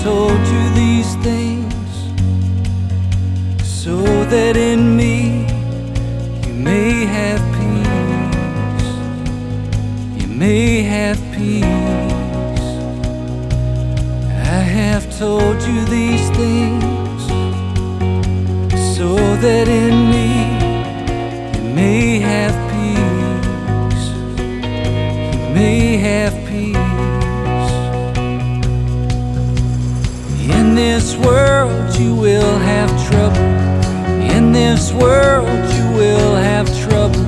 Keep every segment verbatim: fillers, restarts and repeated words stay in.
told you these things so that in me you may have peace. You may have peace. I have told you these things so that in me you may have peace. You may have peace. In this world you will have trouble. In this world you will have trouble.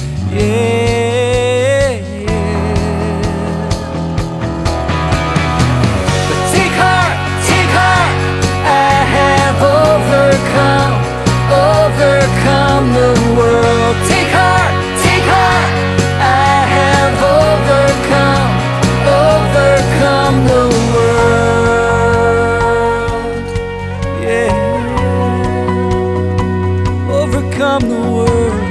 Yeah, yeah. But take heart, take heart. I have overcome, overcome the world. Take heart, take heart. I have overcome, overcome the world. Yeah, overcome the world.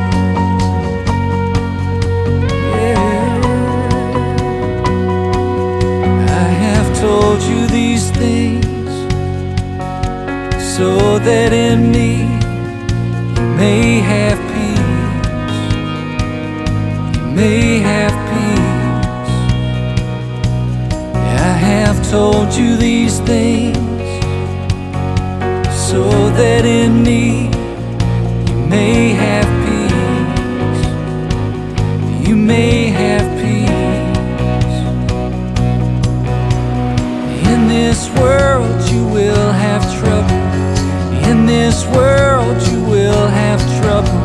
Yeah, I have told you these things so that in me you may have peace. You may have peace. Yeah, I have told you these things so that in me you may have peace. You may have peace. In this world you will have trouble. In this world you will have trouble.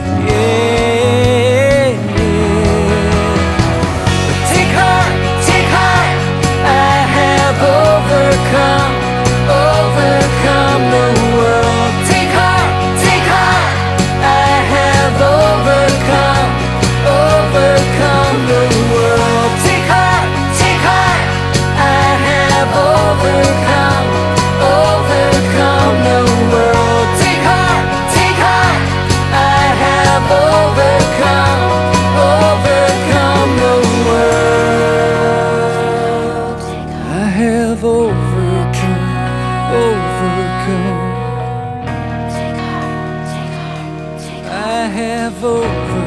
Yeah, yeah. But take heart, take heart. I have overcome, overcome the world. Take heart, take heart. I have overcome, overcome the world. Take heart, take heart. I have overcome, overcome the world. Take heart, take heart. I have overcome, overcome the world. I have overcome, overcome. I have overcome.